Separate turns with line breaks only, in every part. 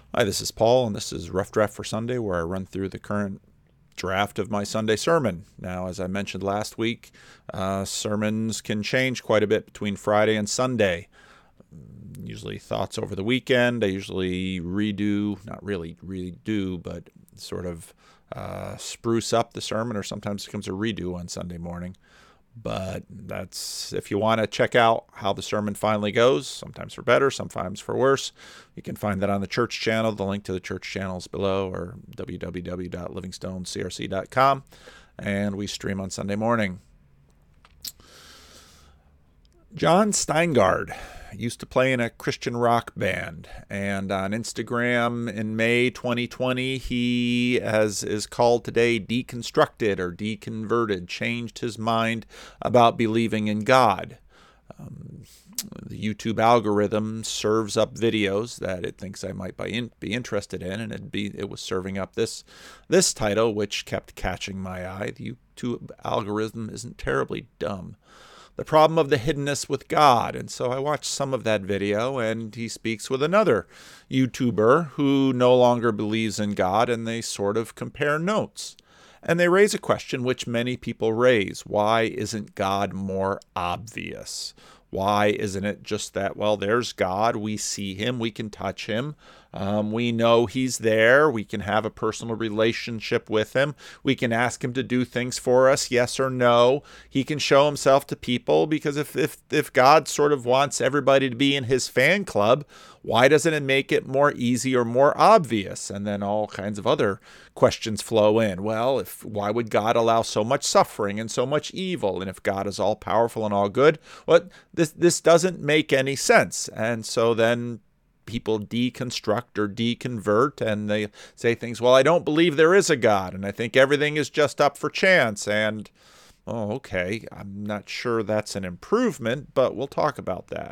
Hi, this is Paul, and this is Rough Draft for Sunday, where I run through the current draft of my Sunday sermon. Now, as I mentioned last week, sermons can change quite a bit between Friday and Sunday. Usually thoughts over the weekend. I usually not really redo, but sort of spruce up the sermon, or sometimes it becomes a redo on Sunday morning. But that's, if you want to check out how the sermon finally goes, sometimes for better, sometimes for worse, you can find that on the church channel. The link to the church channel is below, or www.livingstonecrc.com. And we stream on Sunday morning. Jon Steingard used to play in a Christian rock band, and on Instagram in May 2020, he, as is called today, deconstructed or deconverted, changed his mind about believing in God. The YouTube algorithm serves up videos that it thinks I might be interested in, and it was serving up this title, which kept catching my eye. The YouTube algorithm isn't terribly dumb. The problem of the hiddenness with God. And so I watched some of that video, and he speaks with another YouTuber who no longer believes in God, and they sort of compare notes. And they raise a question which many people raise. Why isn't God more obvious? Why isn't it just that, well, there's God, we see him, we can touch him, we know he's there, we can have a personal relationship with him, we can ask him to do things for us, yes or no, he can show himself to people, because if God sort of wants everybody to be in his fan club, why doesn't it make it more easy or more obvious? And then all kinds of other questions flow in. Well, why would God allow so much suffering and so much evil? And if God is all powerful and all good, this doesn't make any sense. And so then people deconstruct or deconvert, and they say things, well, I don't believe there is a God, and I think everything is just up for chance. And, oh, okay, I'm not sure that's an improvement, but we'll talk about that.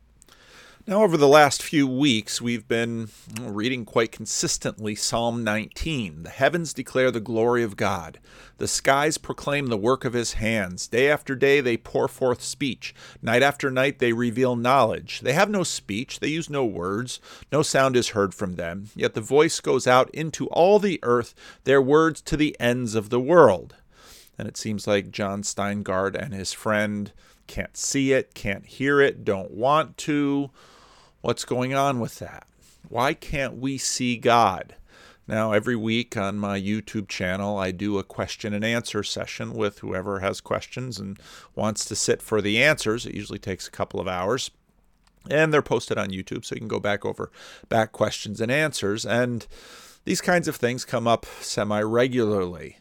Now, over the last few weeks, we've been reading quite consistently Psalm 19. The heavens declare the glory of God. The skies proclaim the work of his hands. Day after day they pour forth speech. Night after night they reveal knowledge. They have no speech. They use no words. No sound is heard from them. Yet the voice goes out into all the earth, their words to the ends of the world. And it seems like Jon Steingard and his friend can't see it, can't hear it, don't want to. What's going on with that? Why can't we see God? Now, every week on my YouTube channel, I do a question and answer session with whoever has questions and wants to sit for the answers. It usually takes a couple of hours. And they're posted on YouTube, so you can go back questions and answers. And these kinds of things come up semi-regularly.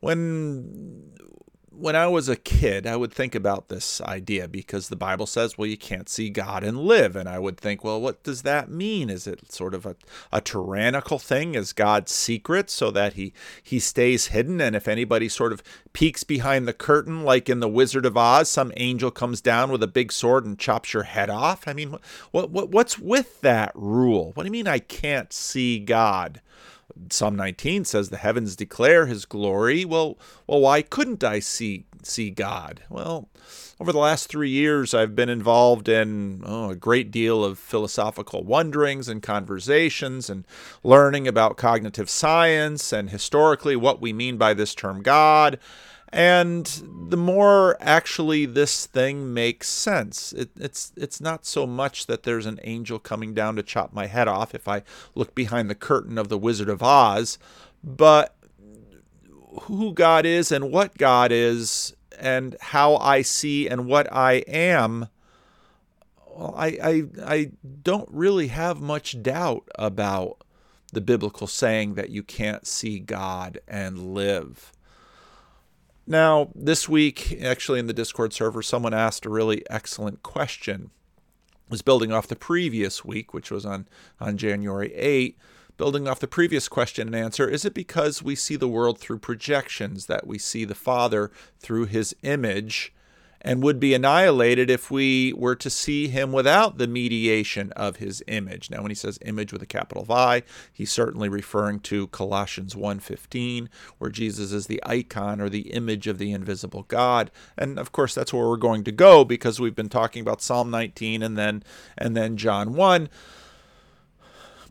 When I was a kid, I would think about this idea, because the Bible says, well, you can't see God and live. And I would think, well, what does that mean? Is it sort of a tyrannical thing? Is God secret so that he stays hidden? And if anybody sort of peeks behind the curtain, like in The Wizard of Oz, some angel comes down with a big sword and chops your head off? I mean, what's with that rule? What do you mean I can't see God? Psalm 19 says the heavens declare his glory. Well, why couldn't I see God? Well, over the last 3 years, I've been involved in a great deal of philosophical wonderings and conversations, and learning about cognitive science and historically what we mean by this term God. And the more actually this thing makes sense, it's not so much that there's an angel coming down to chop my head off if I look behind the curtain of The Wizard of Oz, but who God is and what God is and how I see and what I am. Well, I don't really have much doubt about the biblical saying that you can't see God and live. Now, this week, actually in the Discord server, someone asked a really excellent question. It was building off the previous week, which was on January 8th, building off the previous question and answer. Is it because we see the world through projections, that we see the Father through his image, and would be annihilated if we were to see him without the mediation of his image? Now, when he says image with a capital I, he's certainly referring to Colossians 1:15, where Jesus is the icon or the image of the invisible God. And of course, that's where we're going to go, because we've been talking about Psalm 19 and then John 1.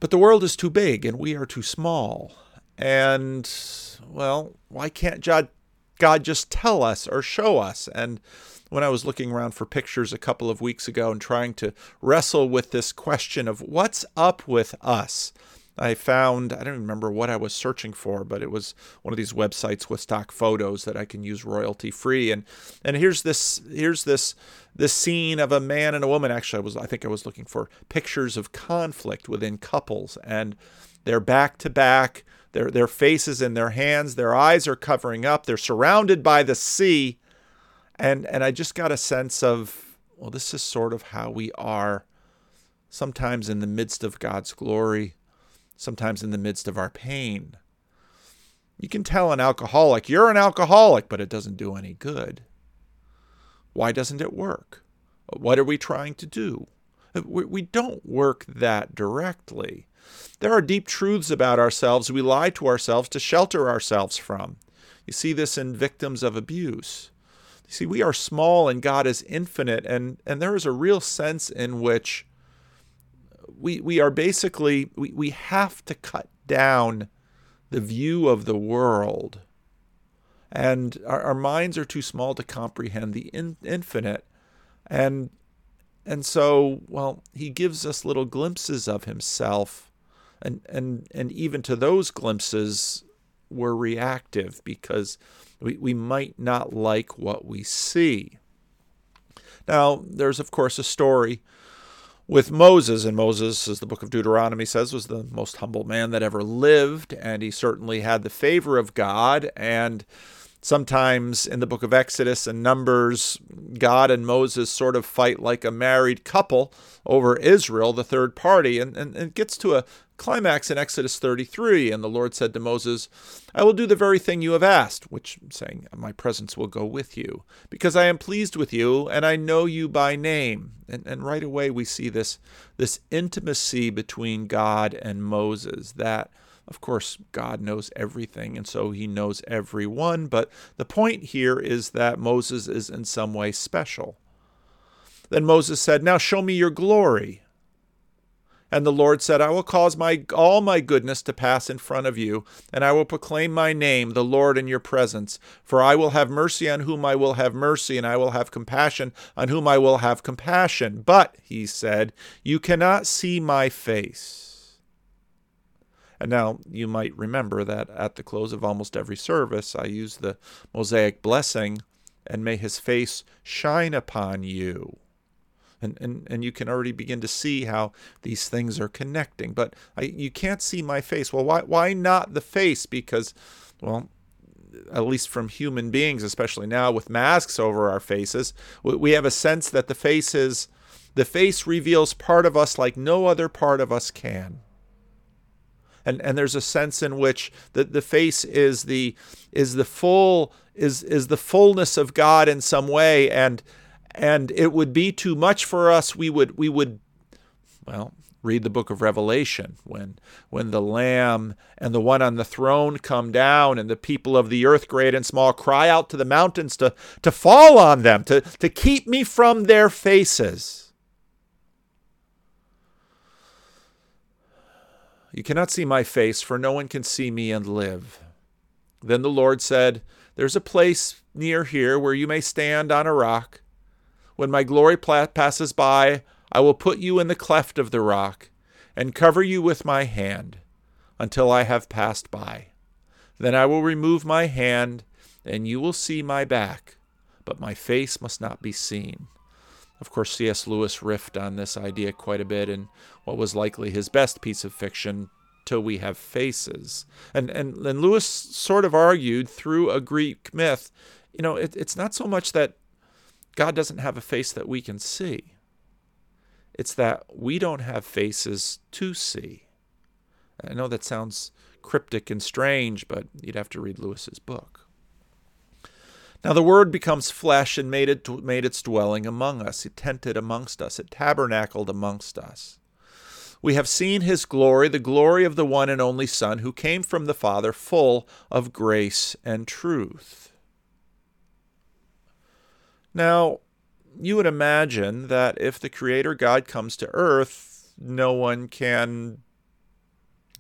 But the world is too big and we are too small. And, well, why can't God just tell us or show us? And when I was looking around for pictures a couple of weeks ago and trying to wrestle with this question of what's up with us, I found, I don't even remember what I was searching for, but it was one of these websites with stock photos that I can use royalty free. And here's this scene of a man and a woman. Actually, I think I was looking for pictures of conflict within couples, and they're back to back, their faces in their hands, their eyes are covering up, they're surrounded by the sea. And I just got a sense of, well, this is sort of how we are sometimes in the midst of God's glory, sometimes in the midst of our pain. You can tell an alcoholic, you're an alcoholic, but it doesn't do any good. Why doesn't it work? What are we trying to do? We don't work that directly. There are deep truths about ourselves we lie to ourselves to shelter ourselves from. You see this in victims of abuse. You see, we are small and God is infinite, and there is a real sense in which we are basically, we have to cut down the view of the world. And our minds are too small to comprehend the infinite. And so, well, he gives us little glimpses of himself. And even to those glimpses, we're reactive because we might not like what we see. Now, there's, of course, a story with Moses, and Moses, as the book of Deuteronomy says, was the most humble man that ever lived, and he certainly had the favor of God. And sometimes in the book of Exodus and Numbers, God and Moses sort of fight like a married couple over Israel, the third party, and it gets to a climax in Exodus 33, and the Lord said to Moses, I will do the very thing you have asked, which saying, my presence will go with you, because I am pleased with you, and I know you by name. And right away we see this intimacy between God and Moses, that, of course, God knows everything, and so he knows everyone, but the point here is that Moses is in some way special. Then Moses said, now show me your glory. And the Lord said, I will cause all my goodness to pass in front of you, and I will proclaim my name, the Lord, in your presence. For I will have mercy on whom I will have mercy, and I will have compassion on whom I will have compassion. But, he said, you cannot see my face. And now you might remember that at the close of almost every service, I use the Mosaic blessing, and may his face shine upon you. And you can already begin to see how these things are connecting. But you can't see my face. Well, why not the face? Because, well, at least from human beings, especially now with masks over our faces, we have a sense that the face reveals part of us like no other part of us can. And there's a sense in which the face is the fullness of God in some way, and it would be too much for us. We would read the book of Revelation when the Lamb and the one on the throne come down, and the people of the earth, great and small, cry out to the mountains to fall on them, to keep me from their faces. You cannot see my face, for no one can see me and live. Then the Lord said, there's a place near here where you may stand on a rock. When my glory passes by, I will put you in the cleft of the rock and cover you with my hand until I have passed by. Then I will remove my hand, and you will see my back, but my face must not be seen. Of course, C.S. Lewis riffed on this idea quite a bit in what was likely his best piece of fiction, Till We Have Faces. And Lewis sort of argued through a Greek myth, it's not so much that God doesn't have a face that we can see. It's that we don't have faces to see. I know that sounds cryptic and strange, but you'd have to read Lewis's book. Now the Word becomes flesh and made its dwelling among us. It tented amongst us. It tabernacled amongst us. We have seen his glory, the glory of the one and only Son, who came from the Father, full of grace and truth. Now, you would imagine that if the Creator God comes to earth, no one can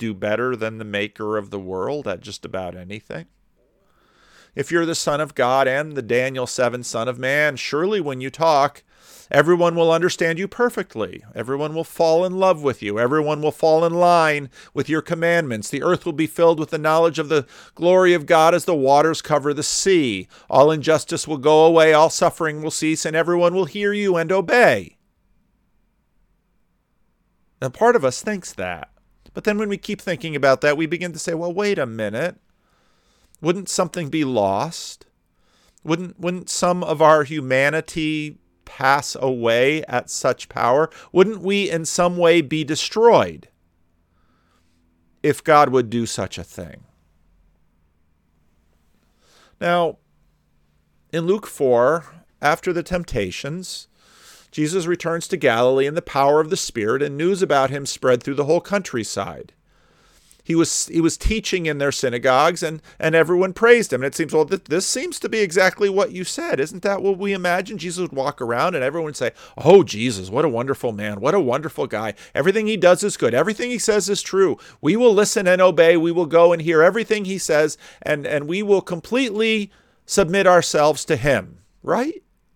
do better than the maker of the world at just about anything? If you're the Son of God and the Daniel 7 Son of Man, surely when you talk, everyone will understand you perfectly. Everyone will fall in love with you. Everyone will fall in line with your commandments. The earth will be filled with the knowledge of the glory of God as the waters cover the sea. All injustice will go away, all suffering will cease, and everyone will hear you and obey. Now, part of us thinks that. But then when we keep thinking about that, we begin to say, well, wait a minute. Wouldn't something be lost? Wouldn't some of our humanity pass away at such power? Wouldn't we in some way be destroyed if God would do such a thing? Now, in Luke 4, after the temptations, Jesus returns to Galilee in the power of the Spirit, and news about him spread through the whole countryside. He was teaching in their synagogues, and everyone praised him. And it seems, well, this seems to be exactly what you said. Isn't that what we imagine? Jesus would walk around and everyone would say, oh, Jesus, what a wonderful man. What a wonderful guy. Everything he does is good. Everything he says is true. We will listen and obey. We will go and hear everything he says, and we will completely submit ourselves to him. Right?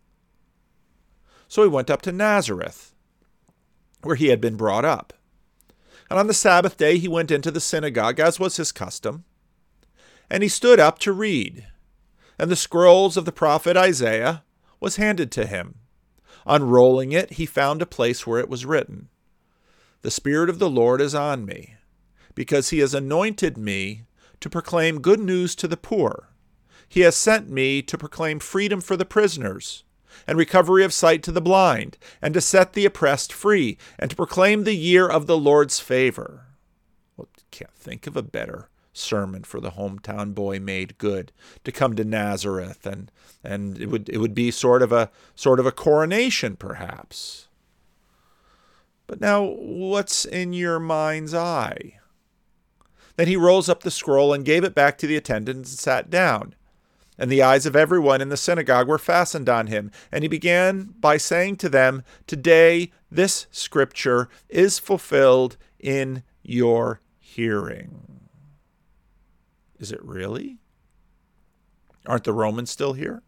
So he went up to Nazareth, where he had been brought up. And on the Sabbath day he went into the synagogue, as was his custom, and he stood up to read. And the scrolls of the prophet Isaiah was handed to him. Unrolling it, he found a place where it was written, "The Spirit of the Lord is on me, because he has anointed me to proclaim good news to the poor. He has sent me to proclaim freedom for the prisoners, and recovery of sight to the blind, and to set the oppressed free, and to proclaim the year of the Lord's favor." Well, can't think of a better sermon for the hometown boy made good, to come to Nazareth, and it would be sort of a coronation, perhaps. But now, what's in your mind's eye? Then he rolls up the scroll and gave it back to the attendant and sat down. And the eyes of everyone in the synagogue were fastened on him. And he began by saying to them, "Today this scripture is fulfilled in your hearing." Is it really? Aren't the Romans still here?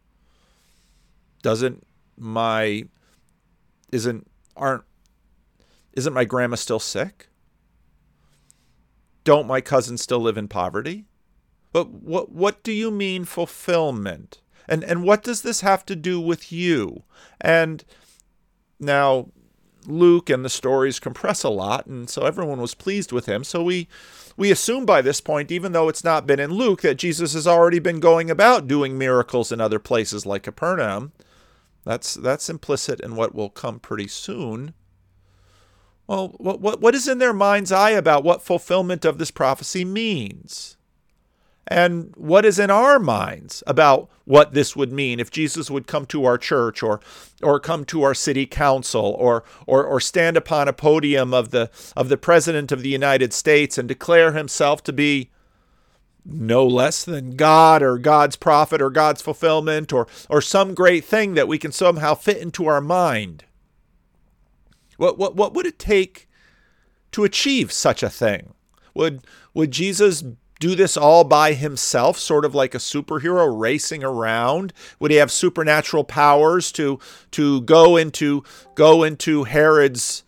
Isn't my grandma still sick? Don't my cousins still live in poverty? But what do you mean fulfillment? And what does this have to do with you? And now Luke and the stories compress a lot, and so everyone was pleased with him. So we assume by this point, even though it's not been in Luke, that Jesus has already been going about doing miracles in other places like Capernaum. That's implicit in what will come pretty soon. Well, what is in their mind's eye about what fulfillment of this prophecy means? And what is in our minds about what this would mean if Jesus would come to our church or come to our city council or stand upon a podium of the President of the United States and declare himself to be no less than God or God's prophet or God's fulfillment or some great thing that we can somehow fit into our mind? What would it take to achieve such a thing? Would Jesus do this all by himself, sort of like a superhero racing around? Would he have supernatural powers to go into Herod's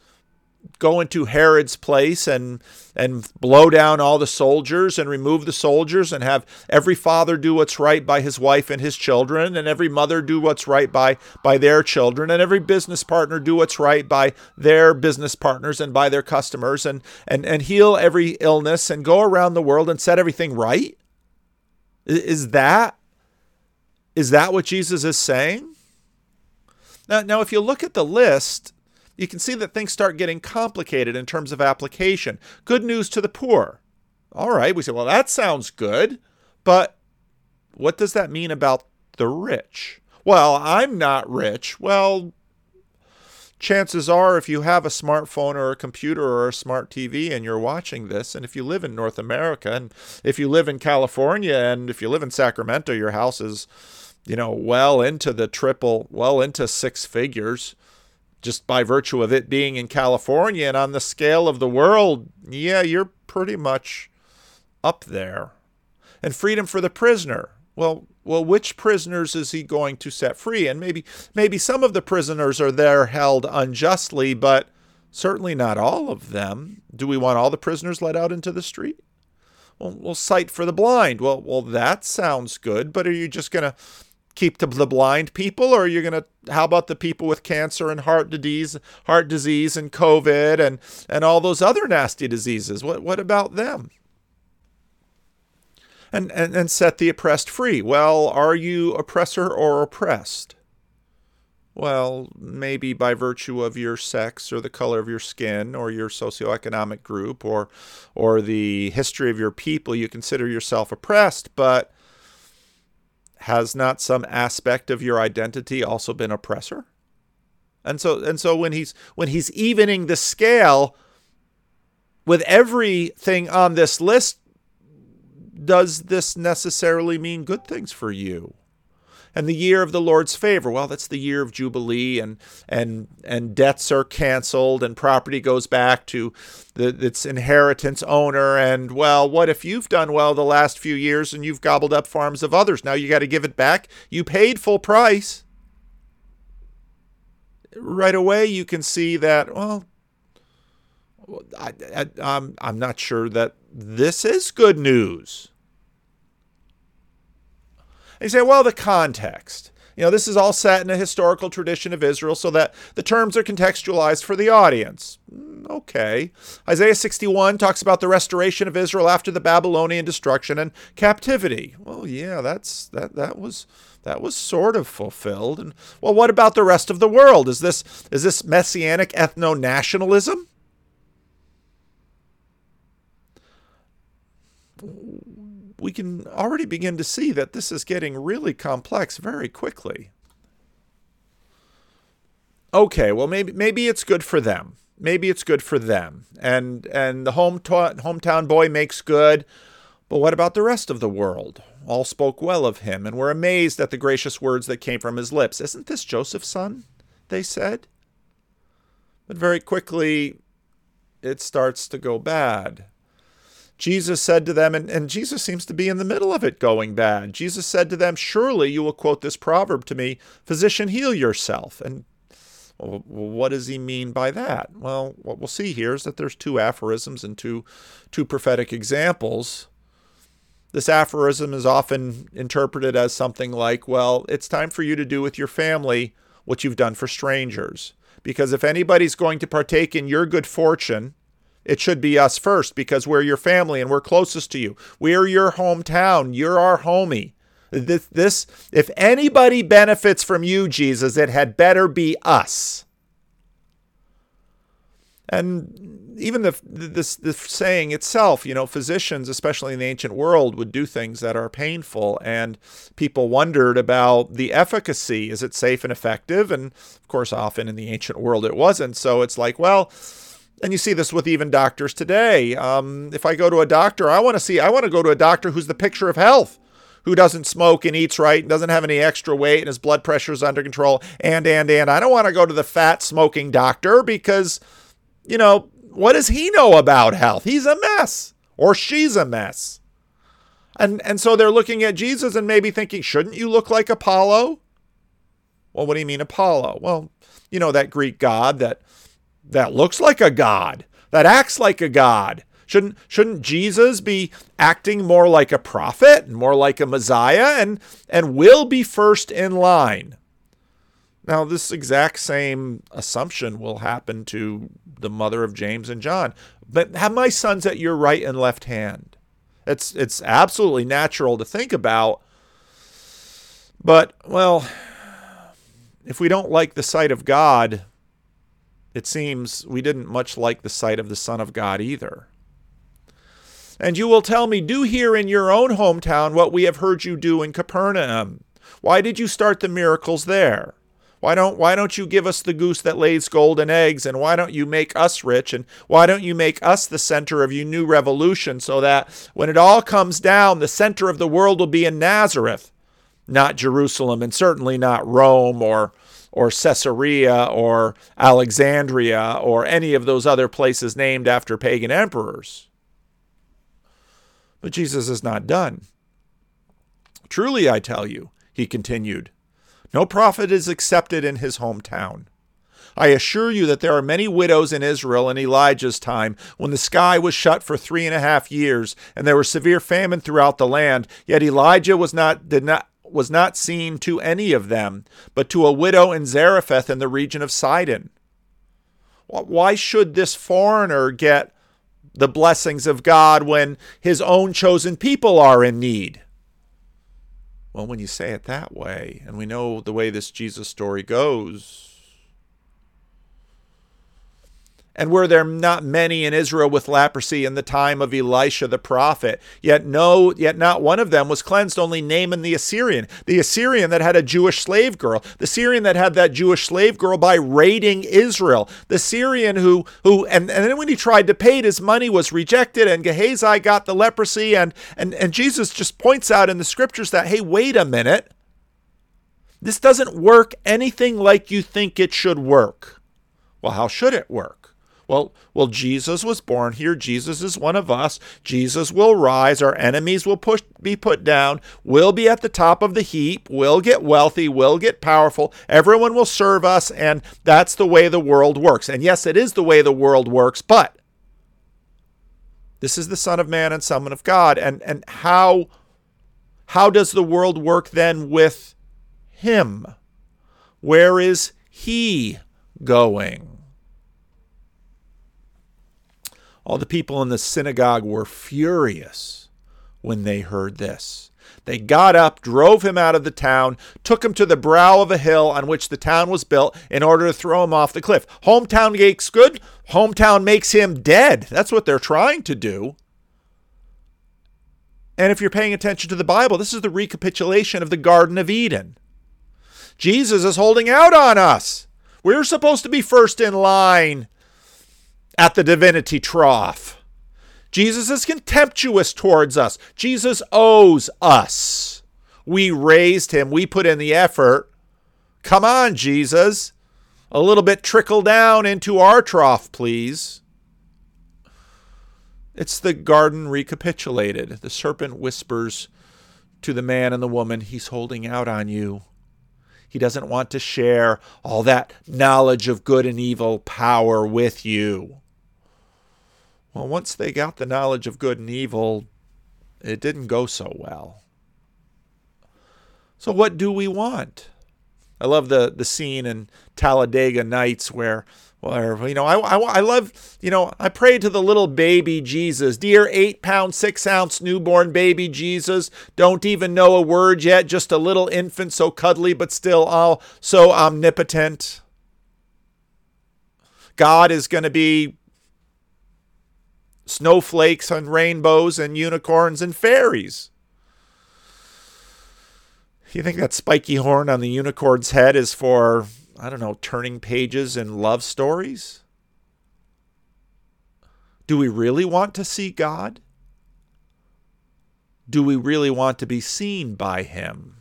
place and blow down all the soldiers and remove the soldiers and have every father do what's right by his wife and his children, and every mother do what's right by their children, and every business partner do what's right by their business partners and by their customers, and heal every illness and go around the world and set everything right? Is that what Jesus is saying? Now, if you look at the list, you can see that things start getting complicated in terms of application. Good news to the poor. All right, we say, well, that sounds good, but what does that mean about the rich? Well, I'm not rich. Well, chances are if you have a smartphone or a computer or a smart TV and you're watching this, and if you live in North America, and if you live in California, and if you live in Sacramento, your house is, well into six figures. just by virtue of it being in California and on the scale of the world, yeah, you're pretty much up there. And freedom for the prisoner. Well, which prisoners is he going to set free? And maybe some of the prisoners are there held unjustly, but certainly not all of them. Do we want all the prisoners let out into the street? Well, sight for the blind. Well, that sounds good, but are you just going to keep the blind people, or are you going to, how about the people with cancer and heart disease and COVID and all those other nasty diseases? What about them? And set the oppressed free. Well, are you oppressor or oppressed? Well, maybe by virtue of your sex or the color of your skin or your socioeconomic group or the history of your people, you consider yourself oppressed, but has not some aspect of your identity also been oppressor? And so when he's evening the scale with everything on this list, does this necessarily mean good things for you? And the year of the Lord's favor, well, that's the year of Jubilee, and debts are canceled, and property goes back to its inheritance owner. And, well, what if you've done well the last few years and you've gobbled up farms of others? Now you got to give it back. You paid full price. Right away you can see that, well, I'm not sure that this is good news. And you say, well, the context. This is all set in a historical tradition of Israel so that the terms are contextualized for the audience. Okay. Isaiah 61 talks about the restoration of Israel after the Babylonian destruction and captivity. Well, yeah, that was sort of fulfilled. And well, what about the rest of the world? Is this messianic ethno-nationalism? We can already begin to see that this is getting really complex very quickly. Okay, well, maybe it's good for them. Maybe it's good for them. And the hometown boy makes good. But what about the rest of the world? All spoke well of him and were amazed at the gracious words that came from his lips. Isn't this Joseph's son? They said. But very quickly, it starts to go bad. Jesus said to them, and Jesus seems to be in the middle of it going bad. Jesus said to them, surely you will quote this proverb to me, physician, heal yourself. And well, what does he mean by that? Well, what we'll see here is that there's two aphorisms and two prophetic examples. This aphorism is often interpreted as something like, well, it's time for you to do with your family what you've done for strangers. Because if anybody's going to partake in your good fortune, it should be us first, because we're your family and we're closest to you. We're your hometown. You're our homie. This, if anybody benefits from you, Jesus, it had better be us. And even this saying itself, physicians, especially in the ancient world, would do things that are painful, and people wondered about the efficacy. Is it safe and effective? And of course, often in the ancient world, it wasn't. So it's like, well. And you see this with even doctors today. If I go to a doctor, I want to go to a doctor who's the picture of health, who doesn't smoke and eats right and doesn't have any extra weight and his blood pressure is under control. And I don't want to go to the fat smoking doctor because, what does he know about health? He's a mess, or she's a mess. And so they're looking at Jesus and maybe thinking, shouldn't you look like Apollo? Well, what do you mean Apollo? Well, that Greek god that looks like a god, that acts like a god. Shouldn't Jesus be acting more like a prophet and more like a Messiah and will be first in line? Now, this exact same assumption will happen to the mother of James and John. But have my sons at your right and left hand. It's absolutely natural to think about. But, well, if we don't like the sight of God, it seems we didn't much like the sight of the Son of God either. And you will tell me, do here in your own hometown what we have heard you do in Capernaum. Why did you start the miracles there? Why don't you give us the goose that lays golden eggs? And why don't you make us rich? And why don't you make us the center of your new revolution so that when it all comes down, the center of the world will be in Nazareth, not Jerusalem, and certainly not Rome or or Caesarea or Alexandria or any of those other places named after pagan emperors. But Jesus is not done. Truly, I tell you, he continued, no prophet is accepted in his hometown. I assure you that there are many widows in Israel in Elijah's time, when the sky was shut for 3.5 years, and there was severe famine throughout the land. Yet Elijah was not seen to any of them, but to a widow in Zarephath in the region of Sidon. Why should this foreigner get the blessings of God when his own chosen people are in need? Well, when you say it that way, and we know the way this Jesus story goes, and were there not many in Israel with leprosy in the time of Elisha the prophet? Yet not one of them was cleansed, only Naaman the Assyrian that had a Jewish slave girl, the Syrian that had that Jewish slave girl by raiding Israel, the Syrian who and then when he tried to pay it, his money was rejected, and Gehazi got the leprosy, and Jesus just points out in the scriptures that, hey, wait a minute, this doesn't work anything like you think it should work. Well, how should it work? Well, Jesus was born here. Jesus is one of us. Jesus will rise. Our enemies will be put down. We'll be at the top of the heap. We'll get wealthy. We'll get powerful. Everyone will serve us, and that's the way the world works. And yes, it is the way the world works, but this is the Son of Man and Son of God. And how does the world work then with him? Where is he going? All the people in the synagogue were furious when they heard this. They got up, drove him out of the town, took him to the brow of a hill on which the town was built in order to throw him off the cliff. Hometown makes good. Hometown makes him dead. That's what they're trying to do. And if you're paying attention to the Bible, this is the recapitulation of the Garden of Eden. Jesus is holding out on us. We're supposed to be first in line at the divinity trough. Jesus is contemptuous towards us. Jesus owes us. We raised him. We put in the effort. Come on, Jesus. A little bit trickle down into our trough, please. It's the garden recapitulated. The serpent whispers to the man and the woman, he's holding out on you. He doesn't want to share all that knowledge of good and evil power with you. Well, once they got the knowledge of good and evil, it didn't go so well. So what do we want? I love the scene in Talladega Nights where I love, I pray to the little baby Jesus, dear 8-pound, 6-ounce newborn baby Jesus, don't even know a word yet, just a little infant, so cuddly, but still so omnipotent. God is going to be snowflakes and rainbows and unicorns and fairies. You think that spiky horn on the unicorn's head is for, turning pages in love stories? Do we really want to see God? Do we really want to be seen by him?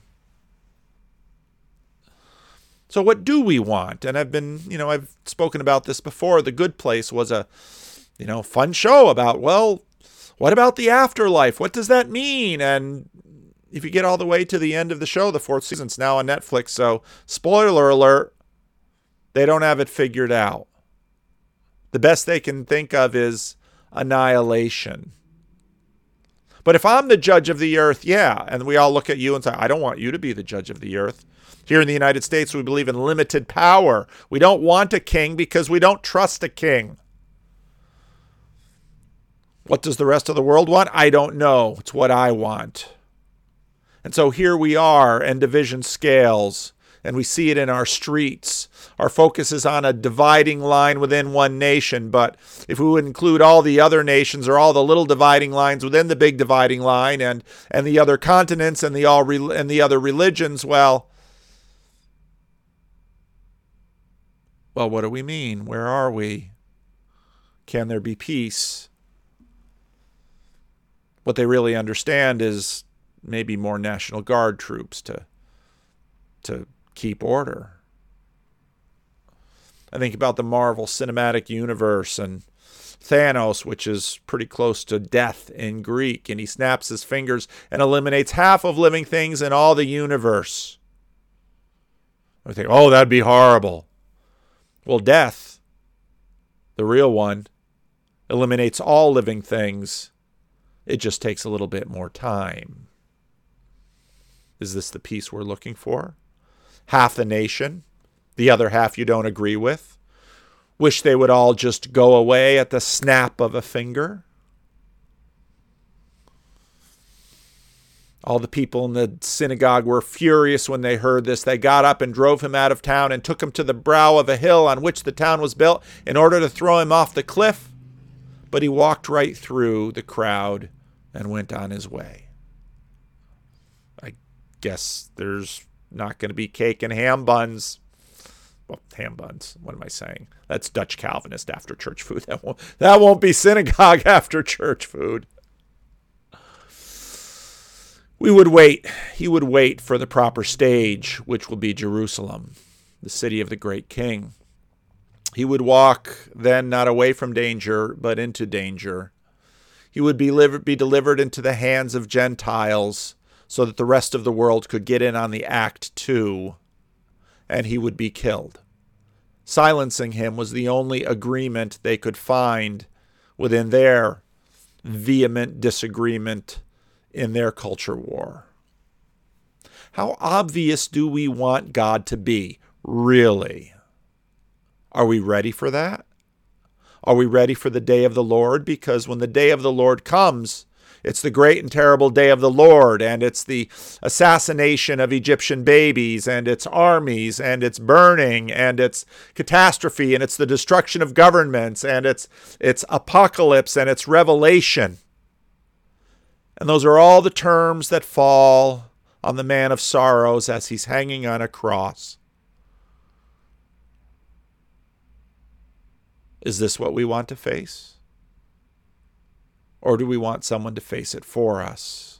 So what do we want? And I've spoken about this before. The Good Place was a fun show about, what about the afterlife? What does that mean? And if you get all the way to the end of the show, the 4th season's now on Netflix, so spoiler alert, they don't have it figured out. The best they can think of is annihilation. But if I'm the judge of the earth, yeah, and we all look at you and say, I don't want you to be the judge of the earth. Here in the United States, we believe in limited power. We don't want a king because we don't trust a king. What does the rest of the world want? I don't know. It's what I want. And so here we are, and division scales, and we see it in our streets. Our focus is on a dividing line within one nation, but if we would include all the other nations or all the little dividing lines within the big dividing line and the other continents and the other religions, well, what do we mean? Where are we? Can there be peace? What they really understand is maybe more National Guard troops to keep order. I think about the Marvel Cinematic Universe and Thanos, which is pretty close to death in Greek, and he snaps his fingers and eliminates half of living things in all the universe. I think, oh, that'd be horrible. Well, death, the real one, eliminates all living things. It just takes a little bit more time. Is this the peace we're looking for? Half the nation, the other half you don't agree with. Wish they would all just go away at the snap of a finger. All the people in the synagogue were furious when they heard this. They got up and drove him out of town and took him to the brow of a hill on which the town was built in order to throw him off the cliff. But he walked right through the crowd and went on his way. I guess there's not going to be cake and ham buns. Well, ham buns. What am I saying? That's Dutch Calvinist after church food. That won't be synagogue after church food. We would wait. He would wait for the proper stage, which will be Jerusalem, the city of the great king. He would walk then not away from danger, but into danger. He would be delivered into the hands of Gentiles so that the rest of the world could get in on the act too, and he would be killed. Silencing him was the only agreement they could find within their vehement disagreement in their culture war. How obvious do we want God to be, really? Are we ready for that? Are we ready for the day of the Lord? Because when the day of the Lord comes, it's the great and terrible day of the Lord, and it's the assassination of Egyptian babies, and it's armies, and it's burning, and it's catastrophe, and it's the destruction of governments, and it's apocalypse, and it's revelation. And those are all the terms that fall on the man of sorrows as he's hanging on a cross. Is this what we want to face? Or do we want someone to face it for us?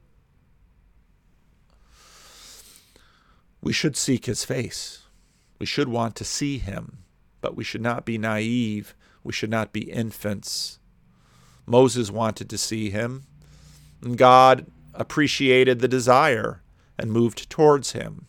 We should seek his face. We should want to see him, but we should not be naive. We should not be infants. Moses wanted to see him, and God appreciated the desire and moved towards him.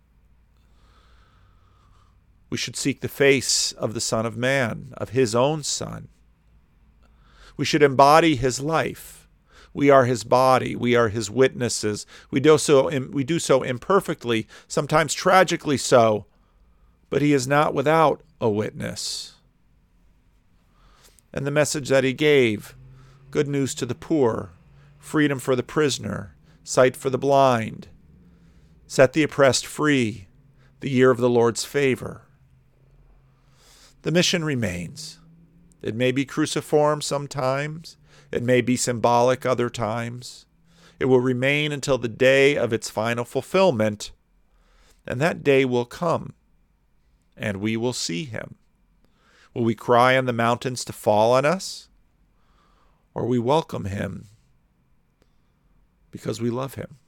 We should seek the face of the Son of Man, of his own Son. We should embody his life. We are his body. We are his witnesses. We do so imperfectly, sometimes tragically so, but he is not without a witness. And the message that he gave, good news to the poor, freedom for the prisoner, sight for the blind, set the oppressed free, the year of the Lord's favor. The mission remains. It may be cruciform sometimes. It may be symbolic other times. It will remain until the day of its final fulfillment, and that day will come, and we will see him. Will we cry on the mountains to fall on us, or we welcome him because we love him?